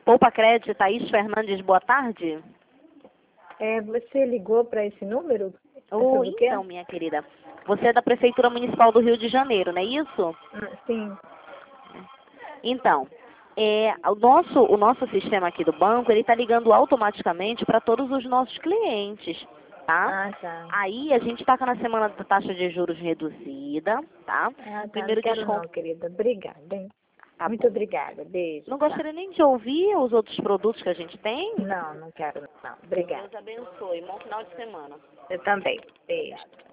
Poupa Crédito, Thaís Fernandes, boa tarde. Você ligou para esse número? Então, minha querida, você é da Prefeitura Municipal do Rio de Janeiro, não é isso? Sim. Então, o nosso sistema aqui do banco, ele está ligando automaticamente para todos os nossos clientes, tá? Ah, tá. Aí a gente está na semana da taxa de juros reduzida, tá? Ah, tá. Primeiro Não quero desconto. não, querida. Obrigada, hein? Tá Muito bom. obrigada. Beijo. Não Tchau. gostaria nem de ouvir os outros produtos que a gente tem? Não quero não. Obrigada. Deus abençoe. Bom final de semana. Eu também. Beijo.